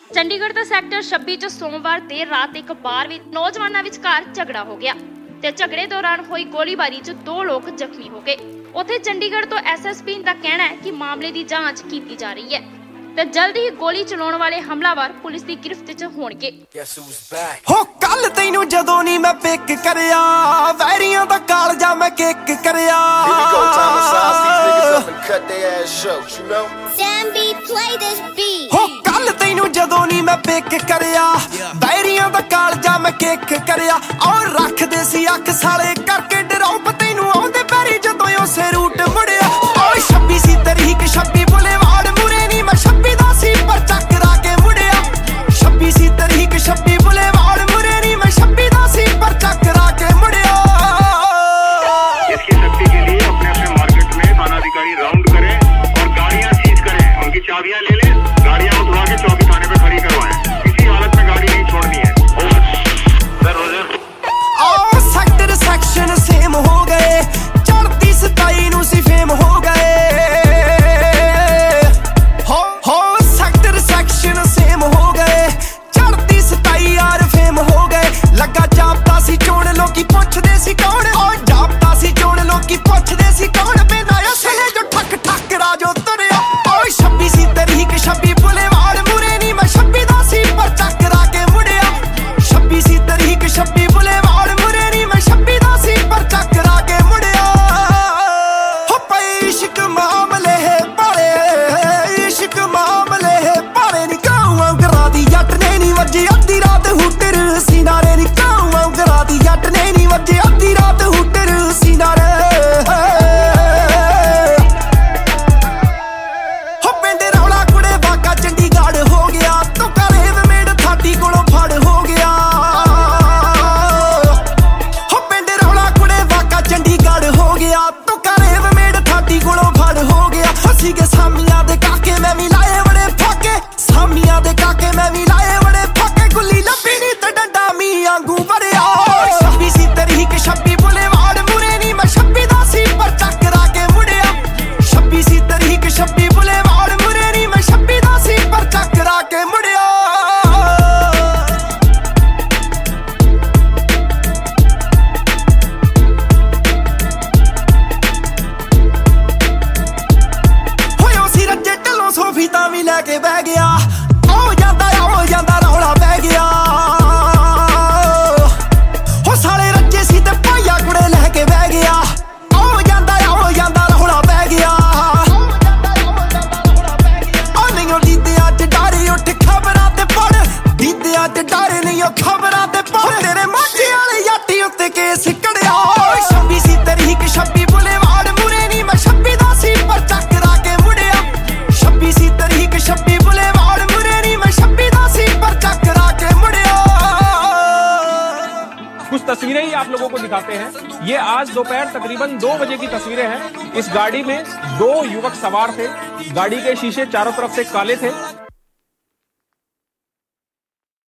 ਚੰਡੀਗੜ੍ਹ ਦਾ sector 26 ਚ ਸੋਮਵਾਰ ਦੇਰ ਰਾਤ ਇੱਕ ਬਾਰ ਵਿੱਚ ਨੌਜਵਾਨਾਂ ਵਿਚਕਾਰ ਝਗੜਾ ਹੋ ਗਿਆ ਤੇ ਝਗੜੇ ਦੌਰਾਨ ਹੋਈ ਗੋਲੀਬਾਰੀ 'ਚ 2 ਲੋਕ ਜ਼ਖਮੀ ਹੋ ਗਏ। ਉੱਥੇ ਚੰਡੀਗੜ੍ਹ ਤੋਂ ਐਸਐਸਪੀ ਦਾ ਕਹਿਣਾ ਹੈ ਕਿ ਮਾਮਲੇ ਦੀ ਜਾਂਚ ਕੀਤੀ ਜਾ ਰਹੀ ਹੈ ਤੇ ਜਲਦੀ ਹੀ ਗੋਲੀ ਚਲਾਉਣ ਵਾਲੇ ਹਮਲਾਵਰ ਪੁਲਿਸ ਦੀ ਗਿਰਫਤ 'ਚ ਹੋਣਗੇ। ਹੋ ਕੱਲ ਤੈਨੂੰ ਜਦੋਂ ਨਹੀਂ ਮੈਂ ਪਿਕ ਕਰਿਆ, ਵੈਰੀਆਂ ਦਾ ਕਾਲਜਾ ਮੈਂ ਕਿੱਕ ਕਰਿਆ। ਹੋ ਕੱਲ ਤੈਨੂੰ ਜਦੋਂ ਨਹੀਂ ਮੈਂ ਪਿਕ ਕਰਿਆ, ਵੈਰੀਆਂ ਦਾ ਕਾਲਜਾ ਮੈਂ ਕਿੱਕ ਕਰਿਆ। ਔਰ ਰੱਖਦੇ ਸੀ ਅੱਖ ਸਾਲੇ ਕਰਕੇ ਡਰਾਉ ਤੈਨੂੰ ਆਉਂਦੇ ਪੈਰੀ ਜਦੋਂ ਉਸੇ ਰੂਟ ਮੁੜਿਆ। ਓਏ 26 ਸੀ ਤਰੀਕ 26 ਬੁਲੇਵਾਰਡ ਮੁਰੇ ਨਹੀਂ ਮੈਂ 26 ਦਾ ਸੀ ਪਰ ਚੱਕਰਾ ਕੇ ਮੁੜਿਆ। 26 ਸੀ ਤਰੀਕ 26 ਬੁਲੇਵਾਰਡ ਮੁਰੇ नहीं मैं 26 ਦਾ ਸੀ पर चकरा के मुड़िया। इसकी शक्ति के लिए अपने अपने मार्केट में थानाधिकारी राउंड करें और गाड़ियां सीज करें, उनकी चाबियां ले लें, गाड़ियां उठवा के चौकी थाने पे खड़ी करवाएं। किसी हालत में गाड़ी नहीं छोड़नी है। सेक्टर सेक्शन सेम हो गए, चढ़ती 27 नूं सी फेम हो गए। हो सेक्टर सेक्शन सेम हो गए, चढ़ती 27 यार फेम हो गए। लगा जापता सी चोण लोकी पुछदे सी कौन, और जापता सी चोण लोकी पुछदे सी कौन। बिना असले जो ठक ठक राजो तुरिया। ओए 26 सी तरीक 26 बुलेवार्ड मुरे नहीं मैं 26 दा सी पर चकरा के मुड़िया। 26 सी तरीक 26 बुलेवार्ड मुरे नहीं मैं 26 दा सी पर चकरा के मुड़िया। हो पई इश्क मामले पाले, इश्क मामले पाले नी काऊं गरा दी जट ने नी वजी अद्धी रात हुटर सीनारे नी काऊं गरा दी जट ने नी वजी अद्धी रात हुटर सीनारे। हो पिंड रौला कुड़े बागा चंडीगढ़ हो गया, तो करेव मेड़ थाटी कोलों फड़ हो गया। हो पिंड रौला कुड़े बागा चंडीगढ़ हो गया, तो करेव मेड़ थाटी कोलों फड़ हो गया। हसी के सामियां दे काके मैं भी लाए बड़े फाके, सामियां दे काके मैं भी लाए बड़े फाके। गुल्ली लब्बी नी ते डंडा मी आंगू भरिया। 26 सी तरीक 26 बुलेवार्ड मुरे नी मैं 26 दा सी पर चकरा के मुड़िया। 26 सी तरीक 26 बुलेवार्ड मुरे नी मैं 26 दा सी पर चकरा के मुड़िया। होयो सी रज्जे ढलों सोफी तां भी लैके बह गया। ओ जांदा रौला पै गया। हो साले रज्जे सी ते भाइया कुड़े लैके बह गया। ओ जांदा रौला पै गया। ओ नहीं दीदियां च डारे उठ खबरां ते पढ़, दीदियां च डारे नहीं ओ खबरां ते पढ़। तेरे माਝੇ वाले याटी उत्ते केस कड़िया। 26 सी तरीक 26 बुलेवार्ड मुरे नहीं मैं 26 दा सी पर चकरा के मुड़िया। 26 सी तरीक 26 बुलेवार्ड मुरे नहीं मैं 26 दा सी पर चकरा के मुड़िया। कुछ तस्वीरें ही आप लोगों को दिखाते हैं। ये आज दोपहर तकरीबन 2 बजे की तस्वीरें हैं। इस गाड़ी में 2 युवक सवार थे। गाड़ी के शीशे चारों तरफ से काले थे।